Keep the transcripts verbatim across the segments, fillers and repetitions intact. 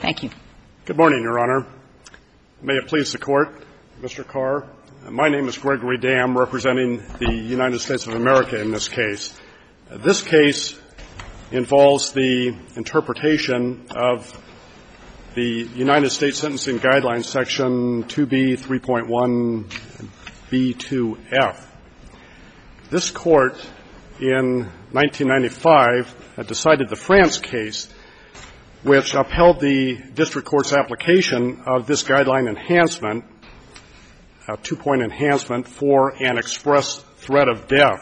Thank you. Good morning, Your Honor. May it please the Court, Mister Carr. My name is Gregory Dam, representing the United States of America in this case. Uh, this case involves the interpretation of the United States Sentencing Guidelines, Section two B three point one B two F. This Court, in nineteen ninety-five, uh, decided the France case, which upheld the district court's application of this guideline enhancement, a two-point enhancement, for an express threat of death.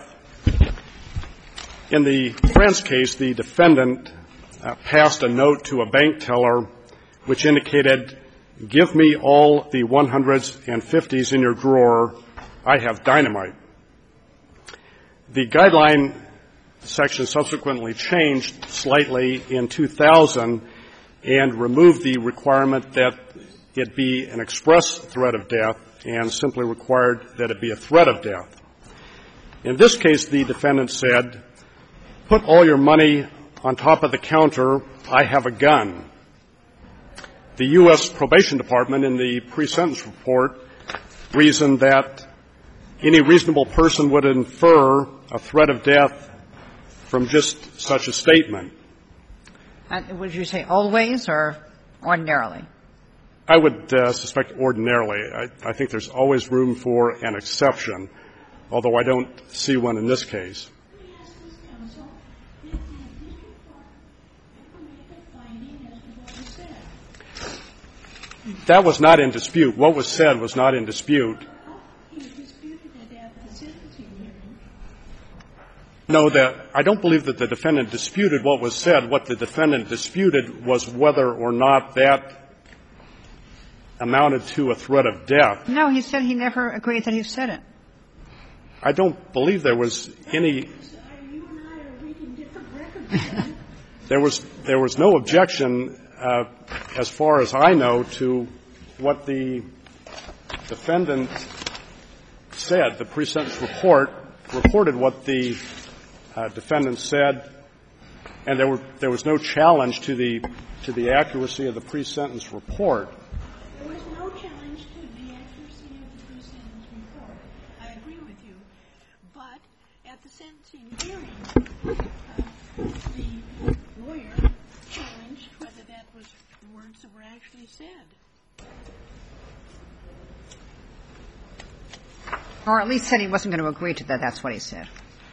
In the France case, the defendant uh, passed a note to a bank teller which indicated, "Give me all the one hundreds and fifties in your drawer. I have dynamite." The guideline section subsequently changed slightly in two thousand and removed the requirement that it be an express threat of death and simply required that it be a threat of death. In this case, the defendant said, "Put all your money on top of the counter. I have a gun." The U S Probation Department, in the pre-sentence report, reasoned that any reasonable person would infer a threat of death from just such a statement. Uh, would you say always or ordinarily? I would uh, suspect ordinarily. I, I think there's always room for an exception, although I don't see one in this case. That was not in dispute. What was said was not in dispute. No, that I don't believe that the defendant disputed what was said. What the defendant disputed was whether or not that amounted to a threat of death. No, he said he never agreed that he said it. I don't believe there was any. You and I are reading different records. There was there was no objection, uh, as far as I know, to what the defendant said. The pre-sentence report reported what the uh, defendant said, and there were there was no challenge to the to the accuracy of the pre-sentence report. There was no challenge to the accuracy of the pre-sentence report. I agree with you, but at the sentencing hearing, uh, the lawyer challenged whether that was the words that were actually said. Or at least said he wasn't going to agree to that. That's what he said.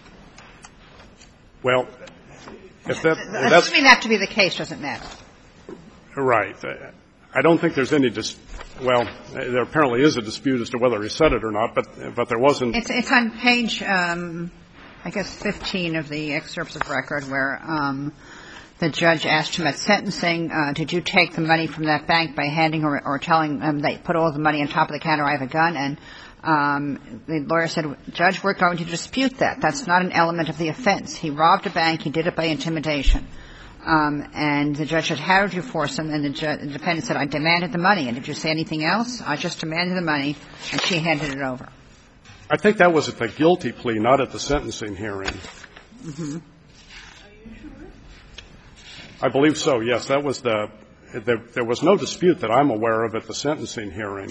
Well, if that, if that's assuming that to be the case doesn't matter. Right. I don't think there's any dis- well, there apparently is a dispute as to whether he said it or not, but but there wasn't. It's, it's on page, um, I guess, fifteen of the excerpts of record where um, the judge asked him at sentencing, uh, did you take the money from that bank by handing or, or telling them they put all the money on top of the counter, I have a gun? And um, the lawyer said, Judge, we're going to dispute that. That's not an element of the offense. He robbed a bank. He did it by intimidation. Um, and the judge said, how did you force him? And the, ju- the defendant said, I demanded the money. And did you say anything else? I just demanded the money, and she handed it over. I think that was at the guilty plea, not at the sentencing hearing. Mm-hmm. I believe so, yes. That was the there, there was no dispute that I'm aware of at the sentencing hearing.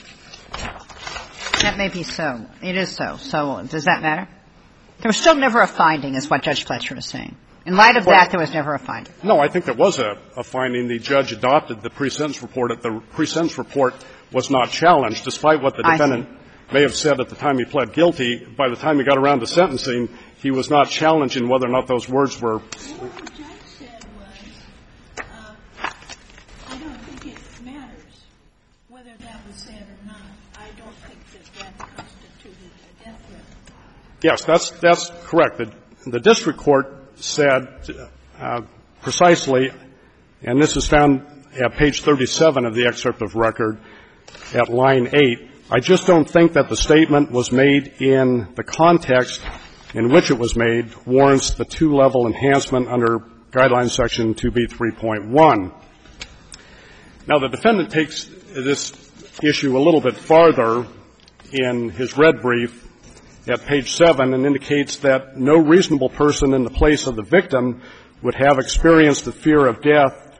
That may be so. It is so. So does that matter? There was still never a finding, is what Judge Fletcher is saying. In light of well, that, there was never a finding. No, I think there was a, a finding. The judge adopted the pre-sentence report. The pre-sentence report was not challenged, despite what the defendant may have said at the time he pled guilty. By the time he got around to sentencing, he was not challenging whether or not those words were. What the judge said was, uh, I don't think it matters whether that was said or not. I don't think that that constituted a death threat. Yes, that's that's correct. The, the district court said uh, precisely, and this is found at page thirty-seven of the excerpt of record at line eight, I just don't think that the statement was made in the context in which it was made warrants the two-level enhancement under Guideline Section two B three point one. Now, the defendant takes this issue a little bit farther in his red brief at page seven and indicates that no reasonable person in the place of the victim would have experienced the fear of death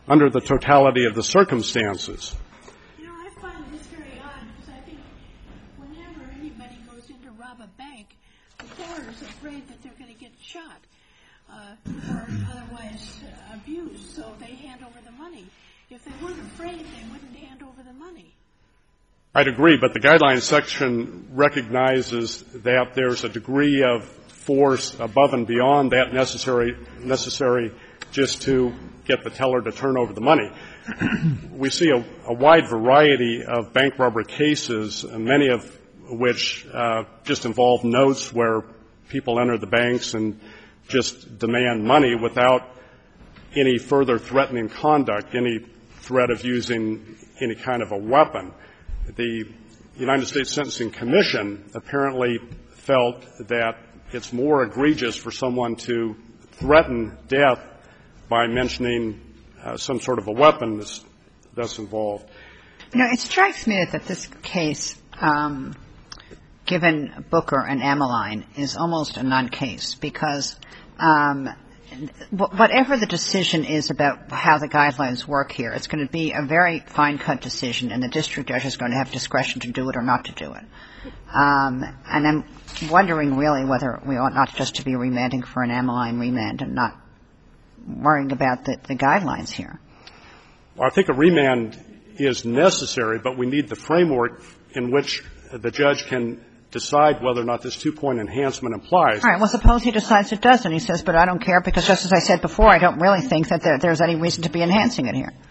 under the totality of the circumstances. You know, I find this very odd because I think whenever anybody goes in to rob a bank, the teller's afraid that they're going to get shot uh, or otherwise uh, abused, so they hand over the money. If they weren't afraid, they wouldn't hand over the money. I'd agree, but the guidelines section recognizes that there's a degree of force above and beyond that necessary necessary just to get the teller to turn over the money. We see a, a wide variety of bank robbery cases, many of which uh, just involve notes where people enter the banks and just demand money without any further threatening conduct, any threat of using any kind of a weapon. The United States Sentencing Commission apparently felt that it's more egregious for someone to threaten death by mentioning uh, some sort of a weapon that's, that's involved. You know, it strikes me that this case, um, given Booker and Ameline, is almost a non-case because um, whatever the decision is about how the guidelines work here, it's going to be a very fine-cut decision, and the district judge is going to have discretion to do it or not to do it. Um, and I'm wondering really whether we ought not just to be remanding for an Ameline remand and not worrying about the, the guidelines here. Well, I think a remand is necessary, but we need the framework in which the judge can decide whether or not this two-point enhancement applies. All right. Well, suppose he decides it doesn't. He says, but I don't care because, just as I said before, I don't really think that there, there's any reason to be enhancing it here.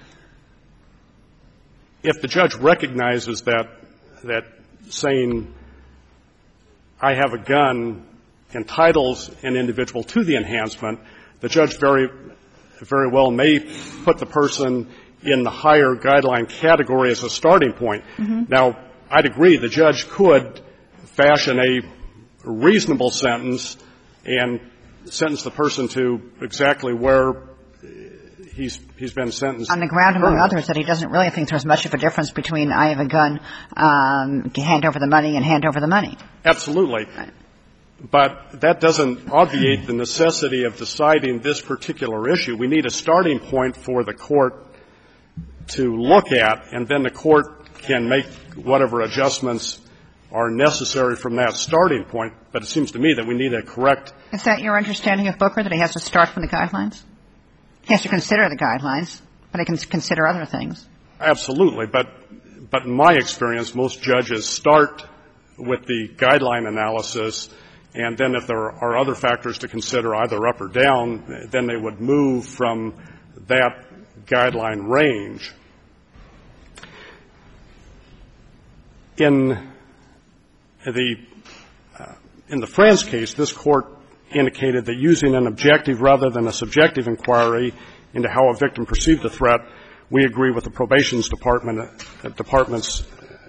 If the judge recognizes that that saying I have a gun entitles an individual to the enhancement, the judge very, very well may put the person in the higher guideline category as a starting point. Mm-hmm. Now, I'd agree the judge could fashion a reasonable sentence and sentence the person to exactly where he's he's been sentenced. On the ground, among others, that he doesn't really think there's much of a difference between I have a gun, um, hand over the money, and hand over the money. Absolutely. Right. But that doesn't obviate the necessity of deciding this particular issue. We need a starting point for the court to look at, and then the court can make whatever adjustments are necessary from that starting point. But it seems to me that we need a correct. Is that your understanding of Booker, that he has to start from the guidelines? He has to consider the guidelines, but he can consider other things. Absolutely. But, but in my experience, most judges start with the guideline analysis, and then if there are other factors to consider, either up or down, then they would move from that guideline range. In the uh, in the Franz case, this court indicated that using an objective rather than a subjective inquiry into how a victim perceived the threat, we agree with the probation's department uh, department's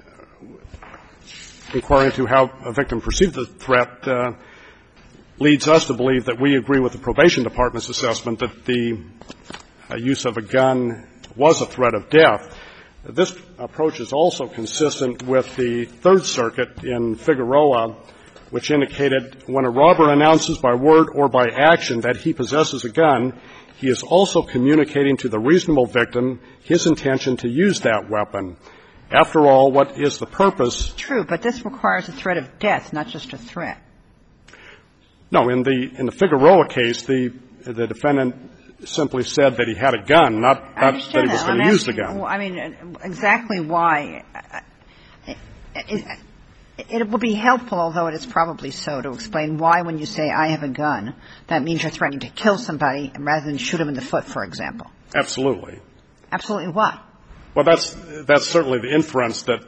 inquiry into how a victim perceived the threat uh, leads us to believe that we agree with the probation department's assessment that the uh, use of a gun was a threat of death. This approach is also consistent with the Third Circuit in Figueroa, which indicated when a robber announces by word or by action that he possesses a gun, he is also communicating to the reasonable victim his intention to use that weapon. After all, what is the purpose? True, but this requires a threat of death, not just a threat. No, in the in the Figueroa case, the the defendant simply said that he had a gun, not, not that he was going to use the gun. I mean, exactly why. It, it, it would be helpful, although it is probably so, to explain why when you say I have a gun, that means you're threatening to kill somebody rather than shoot him in the foot, for example. Absolutely. Absolutely what? Well, that's that's certainly the inference that.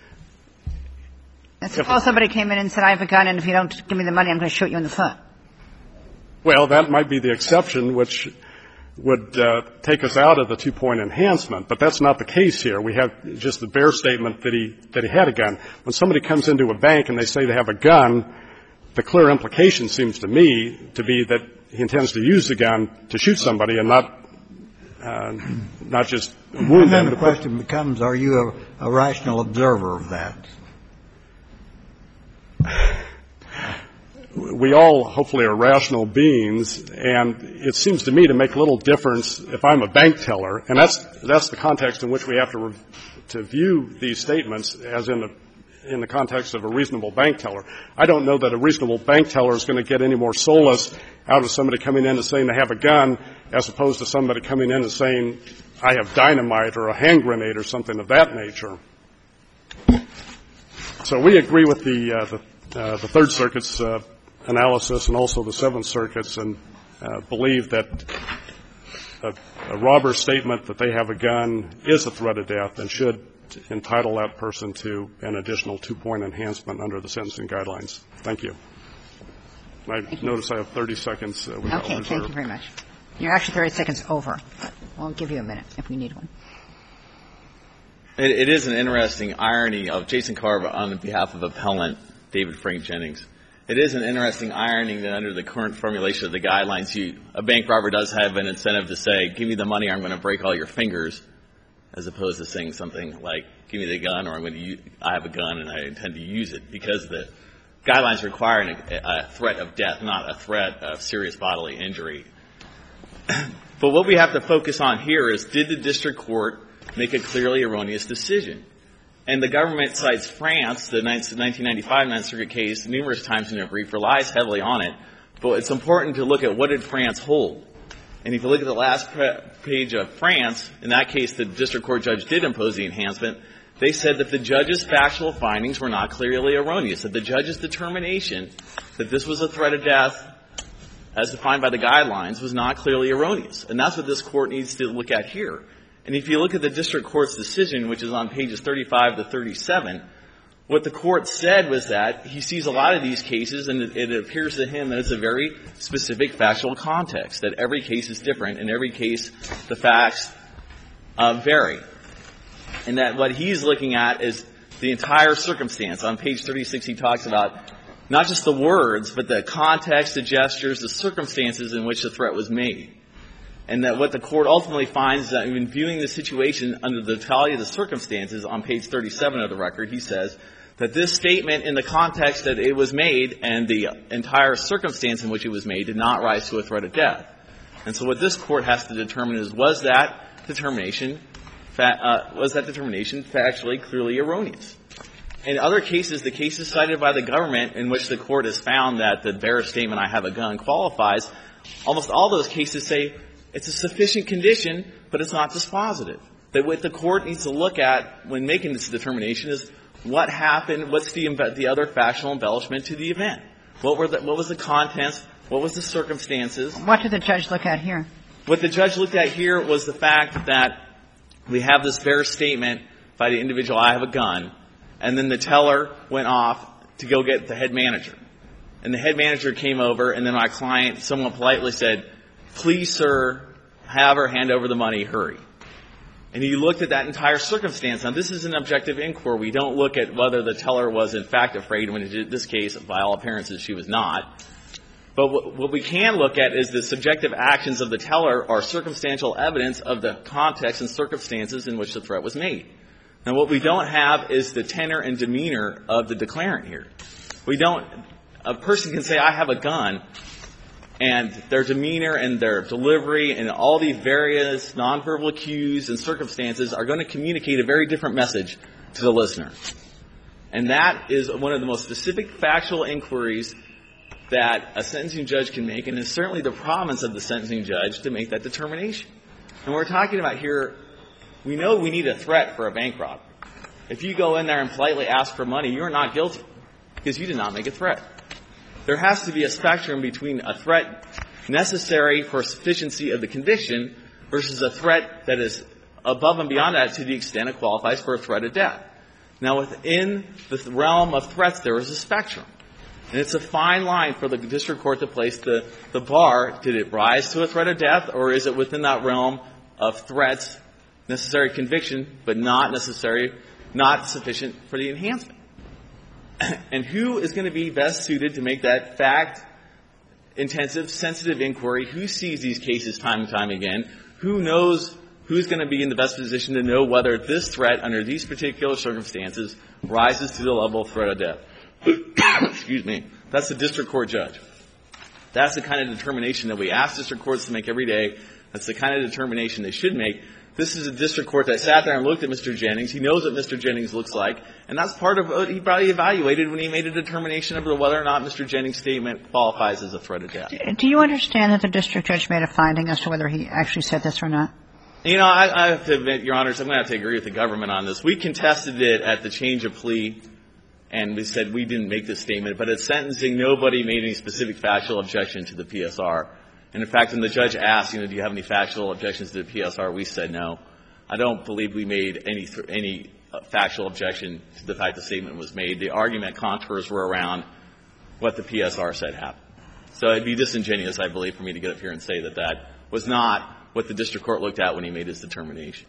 And suppose somebody came in and said, I have a gun, and if you don't give me the money, I'm going to shoot you in the foot. Well, that might be the exception, which would uh, take us out of the two-point enhancement. But that's not the case here. We have just the bare statement that he that he had a gun. When somebody comes into a bank and they say they have a gun, the clear implication seems to me to be that he intends to use the gun to shoot somebody and not uh, not just wound and then them. The question becomes, are you a, a rational observer of that? we all hopefully are rational beings, and it seems to me to make little difference if I'm a bank teller, and that's that's the context in which we have to re- to view these statements as in the in the context of a reasonable bank teller. I don't know that a reasonable bank teller is going to get any more solace out of somebody coming in and saying they have a gun as opposed to somebody coming in and saying I have dynamite or a hand grenade or something of that nature. So we agree with the uh, the, uh, the Third Circuit's uh, analysis and also the Seventh Circuit's, and uh, believe that a, a robber's statement that they have a gun is a threat of death and should entitle that person to an additional two-point enhancement under the sentencing guidelines. Thank you. I notice I have thirty seconds. Uh, okay, thank you very much. You're actually thirty seconds over, but we'll give you a minute if we need one. It, it is an interesting irony of Jason Carver on behalf of appellant David Frank Jennings. It is an interesting irony that under the current formulation of the guidelines, you, a bank robber does have an incentive to say, give me the money or I'm going to break all your fingers, as opposed to saying something like, give me the gun or I'm going to use, I have a gun and I intend to use it, because the guidelines require an, a threat of death, not a threat of serious bodily injury. But what we have to focus on here is, did the district court make a clearly erroneous decision? And the government cites France, the nineteen ninety-five Ninth Circuit case, numerous times in their brief, relies heavily on it. But it's important to look at what did France hold. And if you look at the last page of France, in that case the district court judge did impose the enhancement. They said that the judge's factual findings were not clearly erroneous, that the judge's determination that this was a threat of death, as defined by the guidelines, was not clearly erroneous. And that's what this court needs to look at here. And if you look at the district court's decision, which is on pages thirty-five to thirty-seven, what the court said was that he sees a lot of these cases, and it, it appears to him that it's a very specific factual context, that every case is different, and every case the facts uh, vary. And that what he's looking at is the entire circumstance. On page thirty-six, he talks about not just the words, but the context, the gestures, the circumstances in which the threat was made. And that what the court ultimately finds is that in viewing the situation under the totality of the circumstances, on page thirty-seven of the record, he says that this statement in the context that it was made and the entire circumstance in which it was made did not rise to a threat of death. And so what this court has to determine is, was that determination, fa- uh, was that determination factually clearly erroneous? In other cases, the cases cited by the government in which the court has found that the bare statement, I have a gun, qualifies, almost all those cases say it's a sufficient condition, but it's not dispositive. That what the court needs to look at when making this determination is what happened, what's the, the other factual embellishment to the event? What were the, what was the contents? What was the circumstances? What did the judge look at here? What the judge looked at here was the fact that we have this bare statement by the individual, I have a gun, and then the teller went off to go get the head manager. And the head manager came over, and then my client somewhat politely said, please, sir, have her hand over the money, hurry. And he looked at that entire circumstance. Now, this is an objective inquiry. We don't look at whether the teller was in fact afraid, when in this case, by all appearances, she was not. But what we can look at is the subjective actions of the teller are circumstantial evidence of the context and circumstances in which the threat was made. Now, what we don't have is the tenor and demeanor of the declarant here. We don't – a person can say, I have a gun, and their demeanor and their delivery and all these various nonverbal cues and circumstances are going to communicate a very different message to the listener. And that is one of the most specific factual inquiries that a sentencing judge can make, and it's certainly the province of the sentencing judge to make that determination. And we're talking about here, we know we need a threat for a bank robbery. If you go in there and politely ask for money, you're not guilty because you did not make a threat. There has to be a spectrum between a threat necessary for sufficiency of the conviction versus a threat that is above and beyond that to the extent it qualifies for a threat of death. Now, within the realm of threats, there is a spectrum. And it's a fine line for the district court to place the, the bar. Did it rise to a threat of death, or is it within that realm of threats, necessary conviction, but not necessary, not sufficient for the enhancement? And who is going to be best suited to make that fact-intensive, sensitive inquiry? Who sees these cases time and time again? Who knows who's going to be in the best position to know whether this threat, under these particular circumstances, rises to the level of threat of death? excuse me, that's the district court judge. That's the kind of determination that we ask district courts to make every day. That's the kind of determination they should make. This is a district court that sat there and looked at Mister Jennings. He knows what Mister Jennings looks like, and that's part of what he probably evaluated when he made a determination of whether or not Mister Jennings' statement qualifies as a threat of death. Do you understand that the district judge made a finding as to whether he actually said this or not? You know, I, I have to admit, Your Honors, I'm going to have to agree with the government on this. We contested it at the change of plea, and we said we didn't make this statement. But at sentencing, nobody made any specific factual objection to the P S R. And, in fact, when the judge asked, you know, do you have any factual objections to the P S R, we said no. I don't believe we made any any factual objection to the fact the statement was made. The argument contours were around what the P S R said happened. So it'd be disingenuous, I believe, for me to get up here and say that that was not what the district court looked at when he made his determination.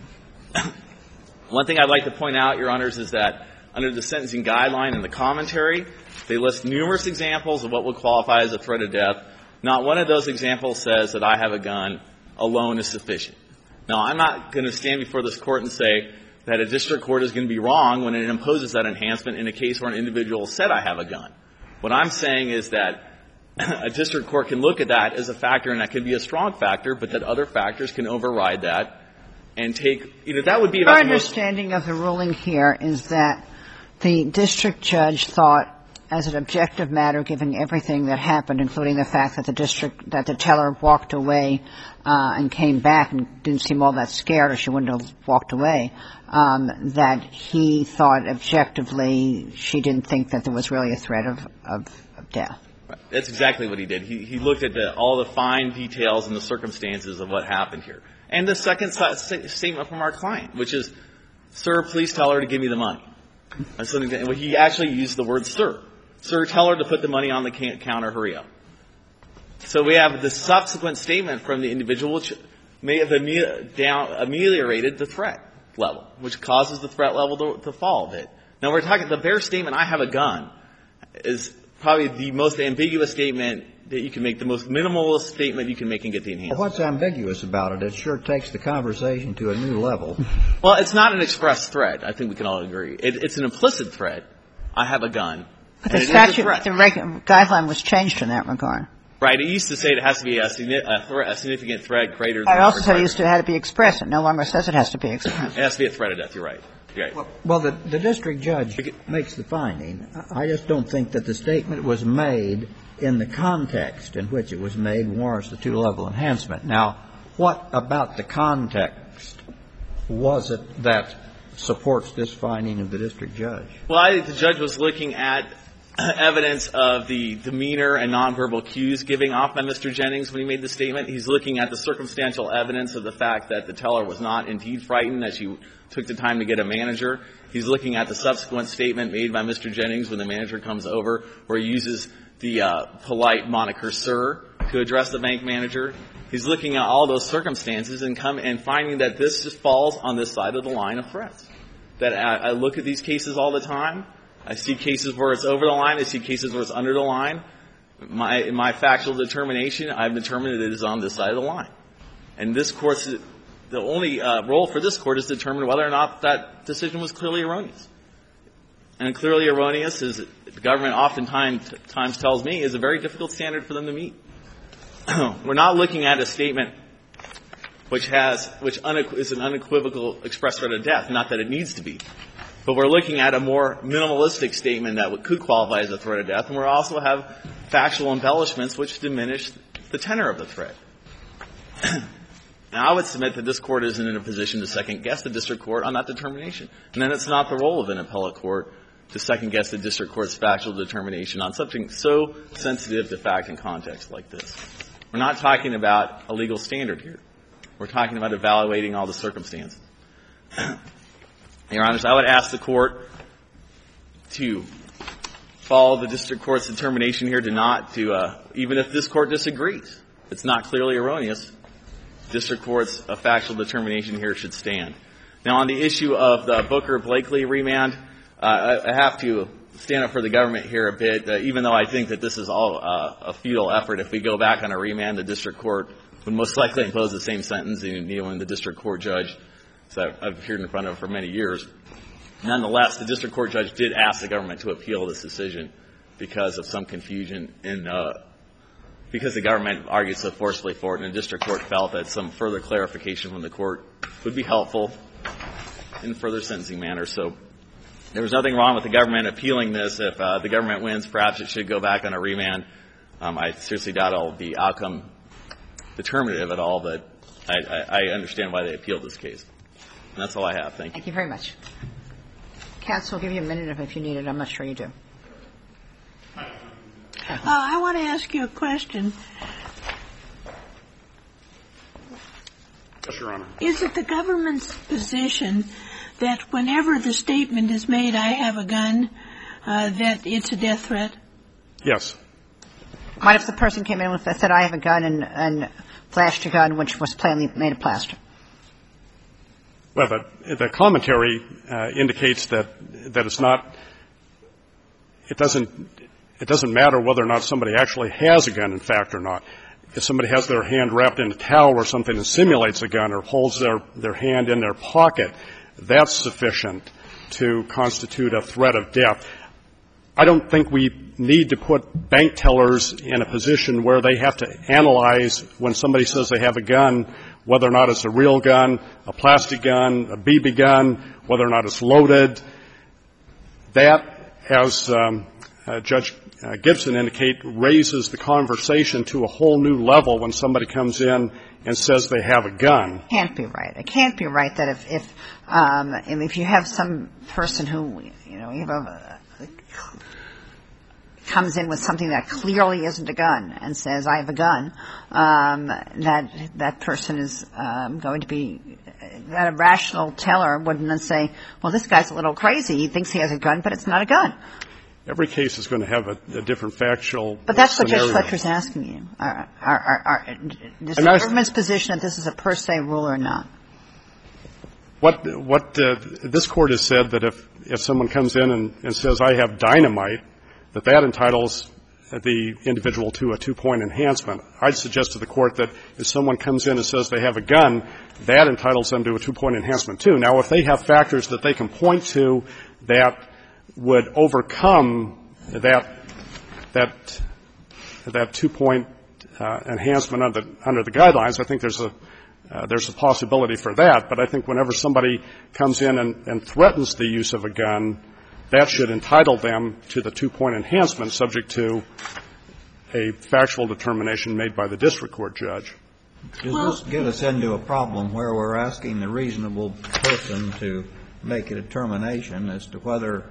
One thing I'd like to point out, Your Honors, is that under the sentencing guideline and the commentary, they list numerous examples of what would qualify as a threat of death. Not one of those examples says that I have a gun alone is sufficient. Now, I'm not going to stand before this court and say that a district court is going to be wrong when it imposes that enhancement in a case where an individual said I have a gun. What I'm saying is that a district court can look at that as a factor, and that can be a strong factor, but that other factors can override that and take, you know, that would be about Our the most understanding of the ruling here is that the district judge thought, as an objective matter, given everything that happened, including the fact that the district, that the teller walked away uh, and came back and didn't seem all that scared, or she wouldn't have walked away, um, that he thought objectively she didn't think that there was really a threat of, of, of death. That's exactly what he did. He, he looked at the, all the fine details and the circumstances of what happened here. And the second statement from our client, which is, sir, please tell her to give me the money. And so he actually used the word sir. Sir, tell her to put the money on the counter, hurry up. So we have the subsequent statement from the individual which may have amel- down, ameliorated the threat level, which causes the threat level to, to fall a bit. Now we're talking, the bare statement, I have a gun, is probably the most ambiguous statement that you can make, the most minimalist statement you can make and get the enhancement. Well, what's ambiguous about it? It sure takes the conversation to a new level. Well, it's not an express threat. I think we can all agree. It, it's an implicit threat. I have a gun. But the statute, the reg- guideline was changed in that regard. Right. It used to say it has to be a, a, threat, a significant threat greater than. I also said it used to have to be expressed. It no longer says it has to be expressed. It has to be a threat of death. You're right. You're right. Well, well the, the district judge makes the finding. I just don't think that the statement was made in the context in which it was made warrants the two-level enhancement. Now, what about the context was it that supports this finding of the district judge? Well, I think the judge was looking at evidence of the demeanor and nonverbal cues giving off by Mister Jennings when he made the statement. He's looking at the circumstantial evidence of the fact that the teller was not indeed frightened, that she took the time to get a manager. He's looking at the subsequent statement made by Mister Jennings when the manager comes over, where he uses the uh, polite moniker sir to address the bank manager. He's looking at all those circumstances and come and finding that this just falls on this side of the line of threats. That I, I look at these cases all the time. I see cases where it's over the line. I see cases where it's under the line. My, in my factual determination, I've determined that it is on this side of the line. And this court's, the only uh, role for this court is to determine whether or not that decision was clearly erroneous. And clearly erroneous, is the government oftentimes times tells me, is a very difficult standard for them to meet. We're not looking at a statement which has, which unequ- is an unequivocal express threat of death, not that it needs to be. But we're looking at a more minimalistic statement that could qualify as a threat of death, and we also have factual embellishments which diminish the tenor of the threat. Now, I would submit that this court isn't in a position to second-guess the district court on that determination. And then it's not the role of an appellate court to second-guess the district court's factual determination on something so sensitive to fact and context like this. We're not talking about a legal standard here. We're talking about evaluating all the circumstances. Your Honors, I would ask the court to follow the district court's determination here to not to, uh, even if this court disagrees, it's not clearly erroneous, district court's uh, factual determination here should stand. Now, on the issue of the Booker-Blakely remand, uh, I, I have to stand up for the government here a bit, uh, even though I think that this is all uh, a futile effort. If we go back on a remand, the district court would most likely impose the same sentence, you know, and the district court judge, so I've appeared in front of for many years. Nonetheless, the district court judge did ask the government to appeal this decision because of some confusion in, uh, because the government argued so forcefully for it, and the district court felt that some further clarification from the court would be helpful in further sentencing manner. So there was nothing wrong with the government appealing this. If uh, the government wins, perhaps it should go back on a remand. Um, I seriously doubt it'll be outcome determinative at all, but I, I, I understand why they appealed this case. And that's all I have. Thank you. Thank you very much. Counsel, I'll give you a minute if you need it. I'm not sure you do. Uh, I want to ask you a question. Yes, Your Honor. Is it the government's position that whenever the statement is made, I have a gun, uh, that it's a death threat? Yes. What if the person came in with said, I have a gun, and, and flashed a gun, which was plainly made of plaster? Well, the, the commentary uh, indicates that that it's not. It doesn't. It doesn't matter whether or not somebody actually has a gun, in fact, or not. If somebody has their hand wrapped in a towel or something that simulates a gun, or holds their their hand in their pocket, that's sufficient to constitute a threat of death. I don't think we need to put bank tellers in a position where they have to analyze when somebody says they have a gun, whether or not it's a real gun, a plastic gun, a B B gun, whether or not it's loaded. That, as um, uh, Judge uh, Gibson indicated, raises the conversation to a whole new level when somebody comes in and says they have a gun. It can't be right. It can't be right that if if, um, if you have some person who, you know, you have a comes in with something that clearly isn't a gun and says, I have a gun, um, that that person is um, going to be, that a rational teller wouldn't then say, well, this guy's a little crazy. He thinks he has a gun, but it's not a gun. Every case is going to have a, a different factual But that's what scenario. Judge Fletcher's asking you. Are, are, are, are, is the And I- government's position that this is a per se rule or not? What, what uh, this Court has said that if, if someone comes in and, and says, I have dynamite, that that entitles the individual to a two-point enhancement. I'd suggest to the Court that if someone comes in and says they have a gun, that entitles them to a two-point enhancement, too. Now, if they have factors that they can point to that would overcome that that that two-point uh, enhancement under, under the guidelines, I think there's a uh, there's a possibility for that. But I think whenever somebody comes in and, and threatens the use of a gun, that should entitle them to the two-point enhancement subject to a factual determination made by the district court judge. Does this get us into a problem where we're asking the reasonable person to make a determination as to whether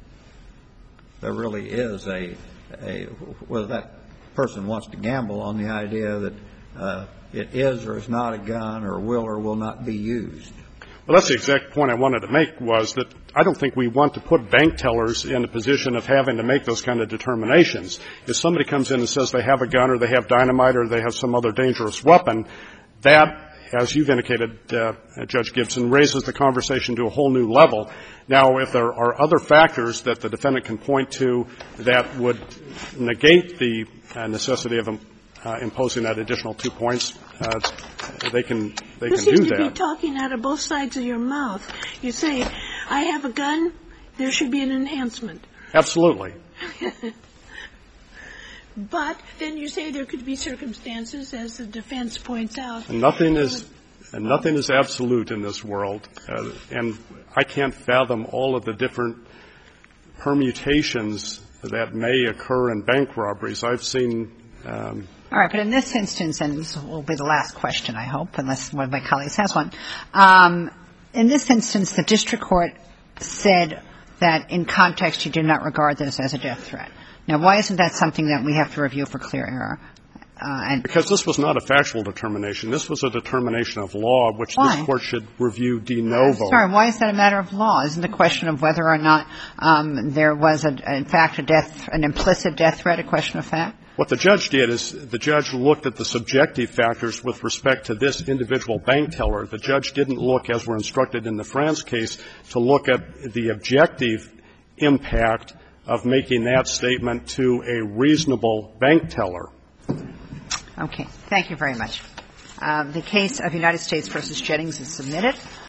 there really is a, a whether that person wants to gamble on the idea that uh, it is or is not a gun or will or will not be used? Well, that's the exact point I wanted to make, was that I don't think we want to put bank tellers in a position of having to make those kind of determinations. If somebody comes in and says they have a gun or they have dynamite or they have some other dangerous weapon, that, as you've indicated, uh, Judge Gibson, raises the conversation to a whole new level. Now, if there are other factors that the defendant can point to that would negate the uh, necessity of uh, imposing that additional two points, uh, they can they You can seem do to that. be talking out of both sides of your mouth. You say, I have a gun, there should be an enhancement. Absolutely. But then you say there could be circumstances, as the defense points out. And nothing is and nothing is absolute in this world, uh, and I can't fathom all of the different permutations that may occur in bank robberies. I've seen. Um, All right, but in this instance, and this will be the last question, I hope, unless one of my colleagues has one. Um, in this instance, the district court said that in context you did not regard this as a death threat. Now, why isn't that something that we have to review for clear error? Uh, and because this was not a factual determination. This was a determination of law, which Why? this Court should review de novo. Sorry, why is that a matter of law? Isn't the question of whether or not um, there was, a, in fact, a death, an implicit death threat a question of fact? What the judge did is the judge looked at the subjective factors with respect to this individual bank teller. The judge didn't look, as we're instructed in the France case, to look at the objective impact of making that statement to a reasonable bank teller. Okay. Thank you very much. Um, the case of United States versus Jennings is submitted.